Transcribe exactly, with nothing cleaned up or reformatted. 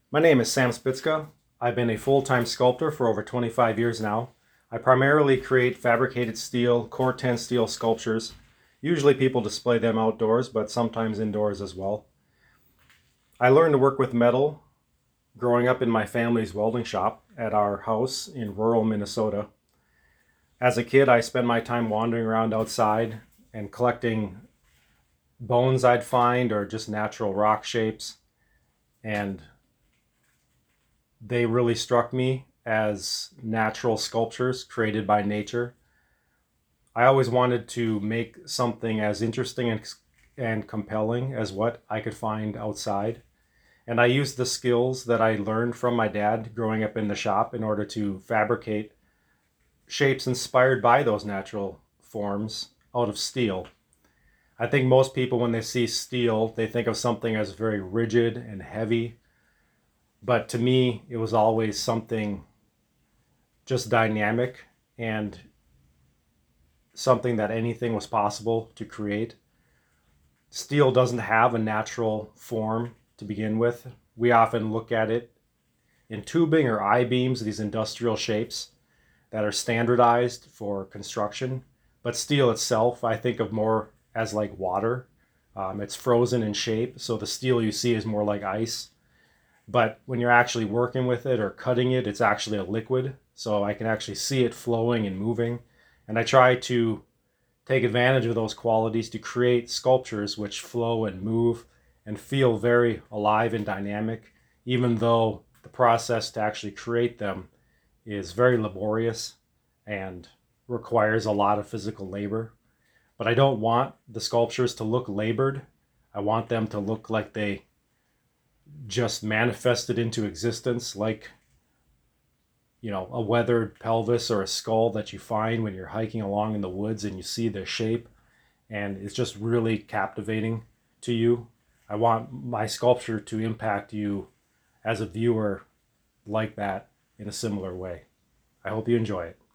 My name is Sam Spitzka. I've been a full-time sculptor for over twenty-five years now. I primarily create fabricated steel, Corten steel sculptures. Usually people display them outdoors, but sometimes indoors as well. I learned to work with metal growing up in my family's welding shop at our house in rural Minnesota. As a kid, I spent my time wandering around outside and collecting bones I'd find or just natural rock shapes, and they really struck me as natural sculptures created by nature. I always wanted to make something as interesting and, and compelling as what I could find outside. And I used the skills that I learned from my dad growing up in the shop in order to fabricate shapes inspired by those natural forms out of steel. I think most people, when they see steel, they think of something as very rigid and heavy. But to me, it was always something just dynamic and something that anything was possible to create. Steel doesn't have a natural form to begin with. We often look at it in tubing or I-beams, these industrial shapes that are standardized for construction. But steel itself, I think of more as like water. Um, it's frozen in shape, so the steel you see is more like ice. But when you're actually working with it or cutting it, it's actually a liquid. So I can actually see it flowing and moving. And I try to take advantage of those qualities to create sculptures which flow and move and feel very alive and dynamic, even though the process to actually create them is very laborious and requires a lot of physical labor. But I don't want the sculptures to look labored. I want them to look like they just manifested into existence, like, you know, a weathered pelvis or a skull that you find when you're hiking along in the woods and you see the shape and it's just really captivating to you. I want my sculpture to impact you as a viewer like that in a similar way. I hope you enjoy it.